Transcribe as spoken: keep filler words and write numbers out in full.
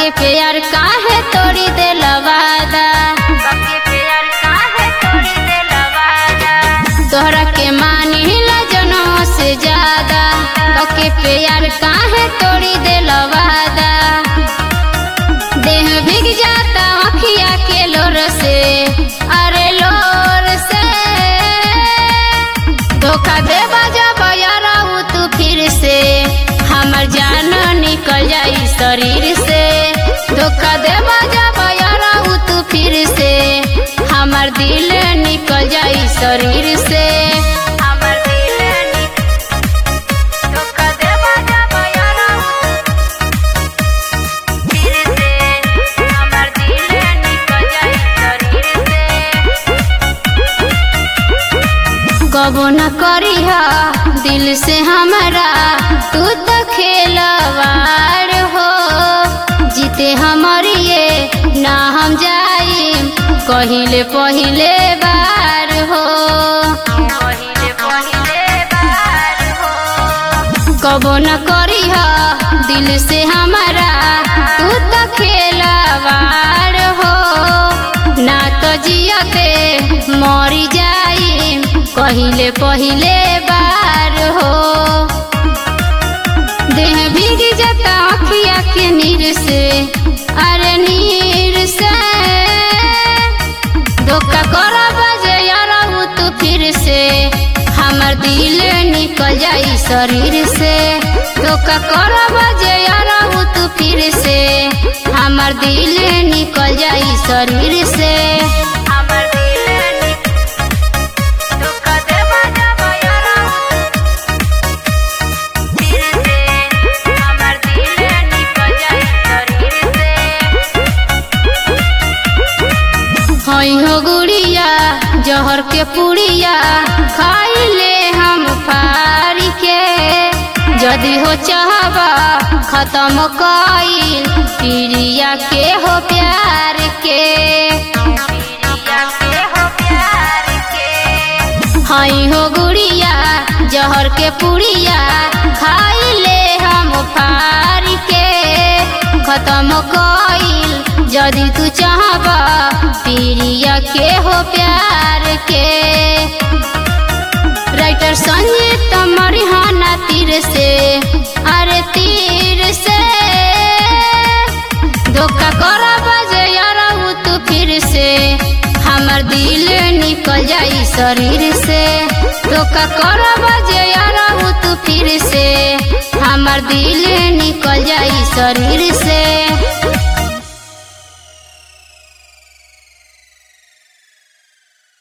कके प्यार काहे तोड़ी देल वादा, कके प्यार काहे तोड़ी देल वादा। तोहरा के मानिला जनों से ज्यादा, कके प्यार काहे तोड़ी देल वादा। देह भीग जाता अखिया के लोर से, अरे लोर से। धोखा दे बजा बयाराऊ तू फिर से, हमर जान निकल जाई शरीर से। धोखा दे बजा बयाराऊ तू फिर से, हमर दिल निकल जाई शरीर से। हमर दिल धोखा दे बजा बयाराऊ फिर से, हमर दिल निकल जाई शरीर से। कबो न करिहा दिल से हमरा, तू तो खेलवाड़ हो। जीते हमरिए ना हम जाई कहिले पहिले बार हो, कहिले पहिले बार हो। कबो न करिहा दिल से हमरा, तू तो खेलवाड़ हो। ना तो जियते मरी जाई कहिले पहिले बार हो। देह भीग जाता अखिया के नीर से, अरे नीर से। धोखा कर बजे याराऊ तू फिर से, हमर दिल निकल जाई शरीर से। धोखा कर बजे याराऊ तू फिर से, हमर दिल निकल जाई शरीर से। हमर दिल धोखा दे बजा बयाराऊ फिर से, हमर दिल निकल जाई शरीर से। हई हो गुड़िया जहर के पुड़िया, खाइले हम फारी के। जदि हो चाहबा खत्म कइल प्रिया के हो प्यार के, प्रिया के हो प्यार के। हई हो गुड़िया जहर के पुड़िया, खाइले हम फारी के। खत्म कइल जदि तू चाहबा प्रिया के हो प्यार के। राइटर संजीत मरिहाना तीर से, अरे तीर से। धोखा कर बजे याराऊ तू फिर से, हमर दिल निकल जाई शरीर से। धोखा कर बजे याराऊ तू फिर से, हमर दिल निकल जाई शरीर से।